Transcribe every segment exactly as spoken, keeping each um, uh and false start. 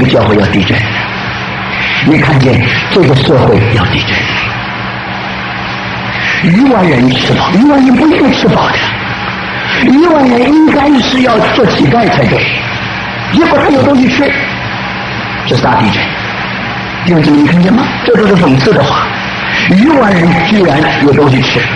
教会要地震，你看见这个社会要地震。一万人吃饱，一万人不一定吃饱的，一万人应该是要做乞丐才对，结果他有东西吃，这是大地震。弟兄姊妹，你看见吗？这都是讽刺的话。一万人居然有东西吃。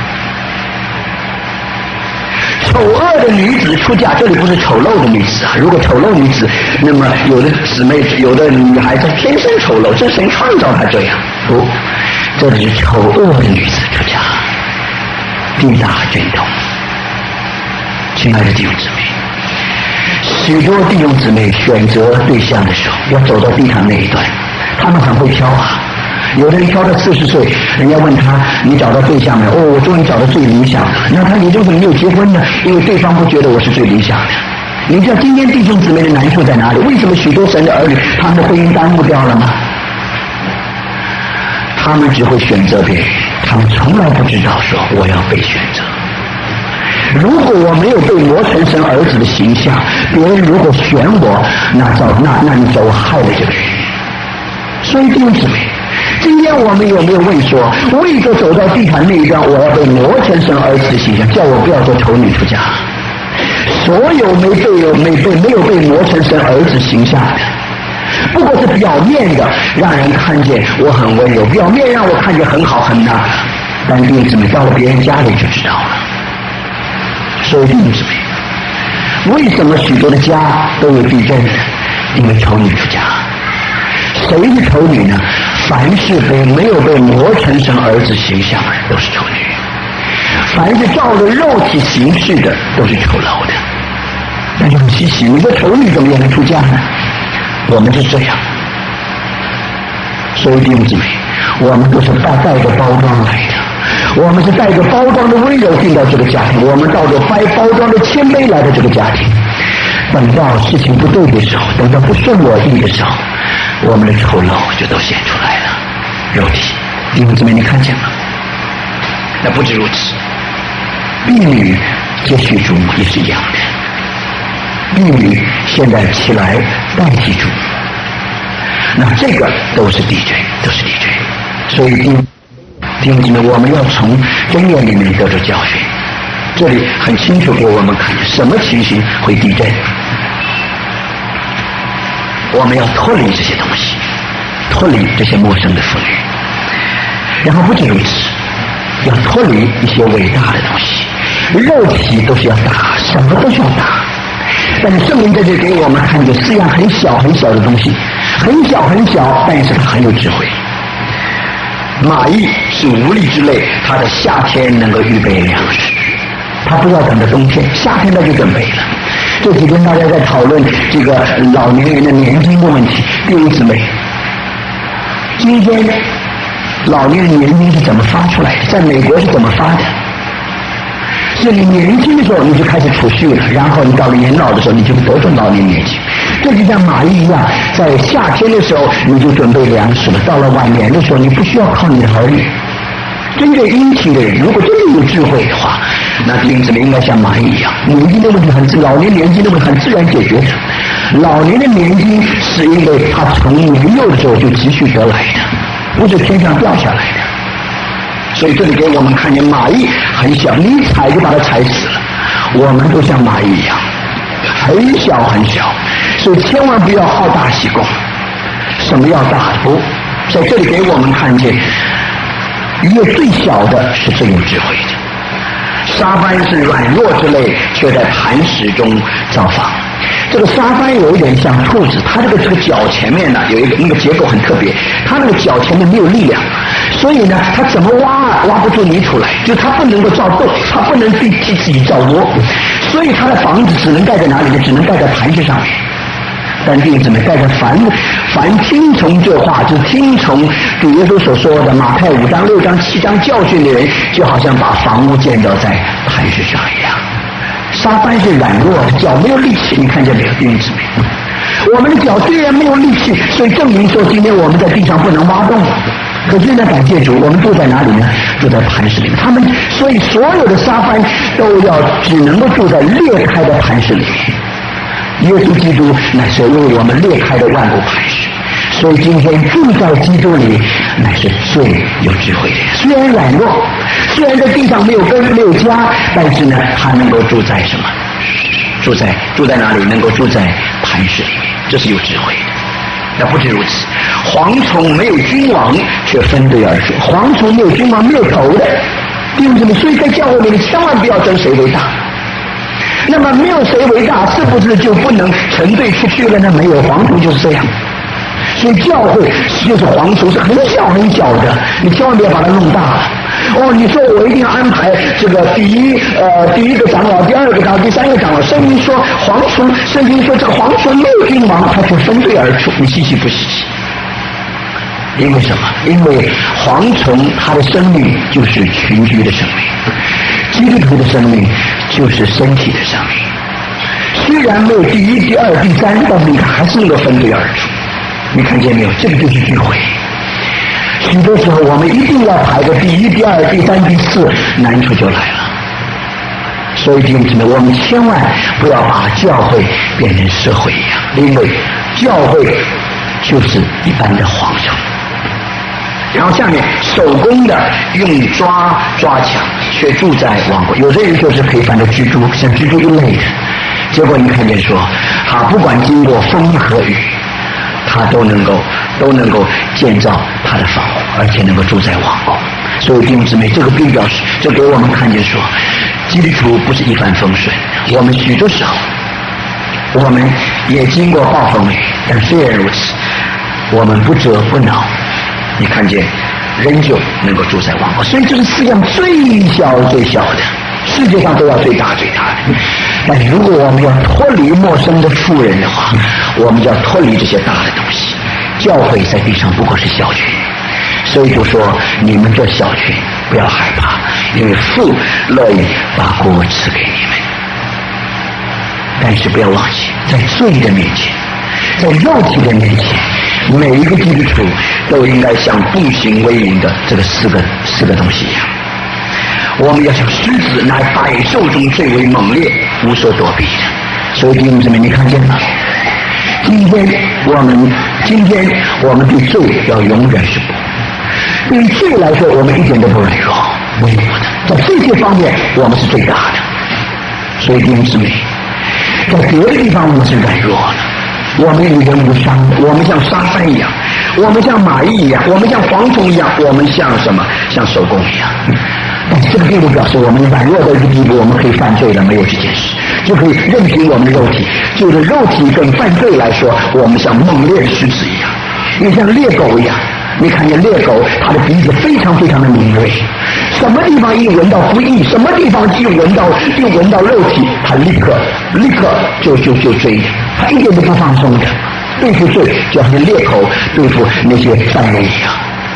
丑恶的女子出嫁，这里不是丑陋的女子啊。如果丑陋女子，那么有的姊妹、有的女孩子天生丑陋，这是神创造她这样。不，这里是丑恶的女子出嫁，地大震动。亲爱的弟兄姊妹，许多弟兄姊妹选择对象的时候，要走到地上那一段，他们很会挑啊。有的人挑到四十岁，人家问他：“你找到对象没有？”哦，我终于找到最理想的。那他你为什么没有结婚呢？因为对方不觉得我是最理想的。你知道今天弟兄姊妹的难处在哪里？为什么许多神的儿女他们的婚姻耽误掉了吗？他们只会选择别人，他们从来不知道说我要被选择。如果我没有被磨成神儿子的形象，别人如果选我，那走那那你走害了这个人。所以弟兄姊妹，今天我们有没有问说，为着走到地坛那一段，我要被磨成神儿子的形象，叫我不要做丑女出嫁？所有没被有没被没有被磨成神儿子形象的，不过是表面的，让人看见我很温柔，表面让我看见很好很那，但弟兄姊妹到了别人家里就知道了。所以弟兄姊妹，为什么许多的家都有地震呢？因为丑女出嫁。谁是丑女呢？凡是被没有被磨成神儿子形象的都是丑女，凡是照着肉体行事的都是丑陋的。那就很稀奇，你说丑女怎么也能出嫁呢？我们是这样。所以弟兄姊妹，我们都是带带着包装来的，我们是带着包装的温柔进到这个家庭，我们带着包包装的谦卑来到这个家庭。等到事情不对的时候，等到不顺我意的时候，我们的丑陋就都显出来了。肉体，弟兄姊妹，你看见吗？那不止如此，婢女接续主母也是一样的。婢女现在起来代替主母，那这个都是地震，都是地震。所以弟弟兄姊妹，我们要从箴言里面得到教训。这里很清楚给我们看什么情形会地震，我们要脱离这些东西，脱离这些陌生的妇女。然后不仅如此，要脱离一些伟大的东西。肉体都是要打，什么都是要打，但是圣灵在这给我们看见四样很小很小的东西，很小很小，但是它很有智慧。马邑是无力之类，它的夏天能够预备粮食，他不要等到冬天，夏天他就准备了。这几天大家在讨论这个老年人的年金的问题，弟兄姊妹，今天老年人年金是怎么发出来的？在美国是怎么发的？是你年轻的时候你就开始储蓄了，然后你到了年老的时候你就得到老年年金。这就像马邑一样，在夏天的时候你就准备粮食了，到了晚年的时候你不需要靠你的儿女。真正殷勤的人，如果真的有智慧的话，那弟兄姊妹应该像马邑一样，年金的问题很自，老年年金的问题很自然解决的。老年的年金是因为他从年幼的时候就积蓄得来的，不是天上掉下来的。所以这里给我们看见马邑很小，你踩就把它踩死了。我们都像马邑一样，很小很小，所以千万不要好大喜功。什么要大的？不，在这里给我们看见，一个最小的是最有智慧的。沙番是软弱之类，却在磐石中造访。这个沙番有一点像兔子，它这个这个脚前面呢有一个那个结构很特别，它那个脚前面没有力量，所以呢它怎么挖挖不出泥出来，就它不能够造洞，它不能替替自己造窝，所以它的房子只能盖在哪里呢？只能盖在磐石上面。但弟兄姊妹，盖在凡凡听从这话，就是听从主耶稣所说的马太五章六章七章教训的人，就好像把房屋建造在磐石上一样。沙番是软弱的，脚没有力气，你看见没有，弟兄姊妹？我们的脚虽然没有力气，所以证明说今天我们在地上不能挖洞。可是呢，感谢主，我们住在哪里呢？住在磐石里面。他们所以所有的沙番都要只能够住在裂开的磐石里面。 耶稣基督乃是为我们裂开的万古磐石。所以今天住在基督里乃是最有智慧的人。虽然软弱，虽然在地上没有根没有家，但是呢他能够住在什么？住在住在哪里？能够住在磐石里面，这是有智慧的。那不止如此，蝗虫没有君王，却分队而出。蝗虫没有君王，没有头的，弟兄姊妹，所以在教会里面千万不要争谁为大。那么没有谁为大，是不是就不能成队出去了呢？没有，蝗虫就是这样。所以教会就是蝗虫，是很小很小的，你千万不要把它弄大了。哦，你说我一定要安排这个第一呃第一个长老，第二个长老，第三个长老。圣经说蝗虫，圣经说这个蝗虫没有君王，它就分队而出，你稀奇不稀奇？因为什么？因为蝗虫它的生命就是群居的生命，基督徒的生命就是身体的生命。虽然没有第一、第二、第三，但是你看还是能够分队而出。你看见没有？这个就是聚会。许多时候我们一定要排个第一、第二、第三、第四，难处就来了。所以弟兄姊妹，我们千万不要把教会变成社会一样，因为教会就是一般的蝗虫。然后下面手工的用抓抓抢，却住在王国。有的人就是可以翻作蜘蛛，像蜘蛛一类的。结果你看见说，他不管经过风和雨，他都能够都能够建造他的房屋，而且能够住在王国。所以弟兄姊妹，这个并表示，这给我们看见说，基督徒不是一帆风顺。我们许多时候，我们也经过暴风雨，但虽然如此，我们不折不挠。你看见，仍旧能够住在王国。所以这是世界上最小最小的，世界上都要最大最大的。但如果我们要脱离陌生的富人的话，我们就要脱离这些大的东西。教会在地上不过是小群，所以就说你们这小群不要害怕，因为父乐意把国赐给你们。但是不要忘记，在罪的面前，在肉体的面前，每一个基督徒都应该像步行为营的这个四个四个东西一样。我们要像狮子，乃百兽中最为猛烈，无所躲避的。所以弟兄姊妹，你看见了？今天我们今天我们对罪要永远是不，对于罪来说，我们一点都不软弱，微弱的，在这些方面我们是最大的。所以弟兄姊妹，在别的地方我们是软弱的。我们与人无伤，我们像沙山一样，我们像蚂蚁一样，我们像蝗虫一样，我们像什么？像手工一样。但这个并不表示我们软弱到一个地步，我们可以犯罪了，没有这件事，就可以任凭我们的肉体。就是肉体跟犯罪来说，我们像猛烈的狮子一样，也像猎狗一样。你看见猎狗，它的鼻子非常非常的敏锐，什么地方一闻到不义，什么地方一闻到一闻到肉体，它立刻立刻就就就追，它一点都不放松的。对付罪就好像猎狗对付那些犯人一样。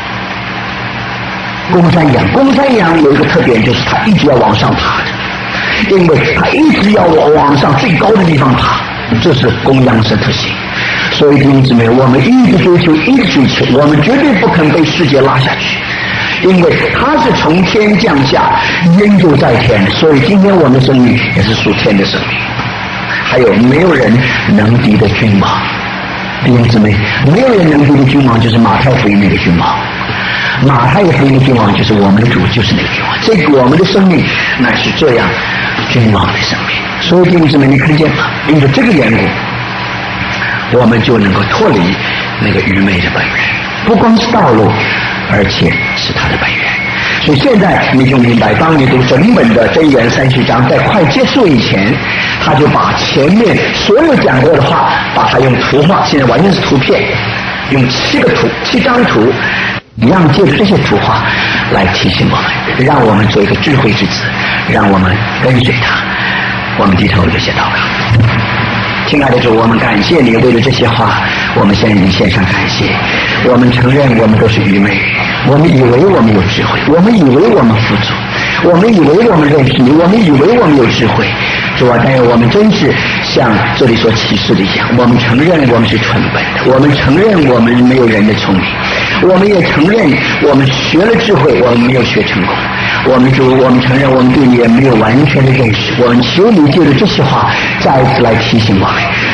公山羊，公山羊有一个特点，就是它一直要往上爬的，因为它一直要往上最高的地方爬，这是公羊的特性。所以弟兄姊妹，我们一直追求，一直追求，我们绝对不肯被世界拉下去，因为它是从天降下，烟就在天，所以今天我们的生命也是属天的生命。还有，没有人能敌的君王，弟兄姊妹，没有人能敌的君王就是马太福音那个君王。马太福音的君王就是我们的主，就是那个君王。这个我们的生命乃是这样君王的生命。所以弟兄姊妹，你看见吗？因为这个缘故，我们就能够脱离那个愚昧的本源，不光是道路，而且是它的本源。所以现在你就明白，当你读整本的箴言三十章，在快结束以前，他就把前面所有讲过的话，把它用图画，现在完全是图片，用七个图七张图，一样借着这些图画来提醒我们，让我们做一个智慧之子，让我们跟随他。我们低头有些祷告。亲爱的主，我们感谢你，为了这些话，我们向你献上感谢。我们承认我们都是愚昧，我们以为我们有智慧，我们以为我们富足，我们以为我们认识你，我们以为我们有智慧。主啊，但是我们真是像这里所启示的一样，我们承认我们是蠢笨的，我们承认我们没有人的聪明，我们也承认我们学了智慧，我们没有学成功。我们主，我们承认我们对你也没有完全的认识。我们求你借着这些话再一次来提醒我们，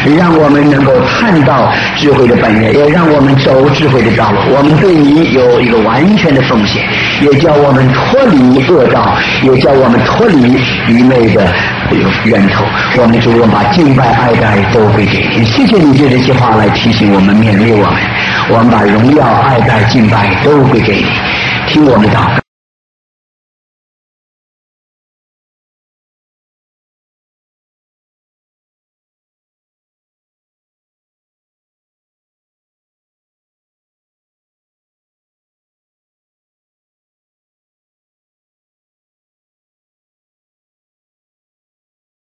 让我们能够看到智慧的本源，也让我们走智慧的道路。我们对你有一个完全的奉献，也叫我们脱离恶道，也叫我们脱离愚昧的源头。我们主，我们把敬拜爱戴都归给你。谢谢你借这些话来提醒我们，勉励我们。我们把荣耀爱戴敬拜都归给你，听我们祷告。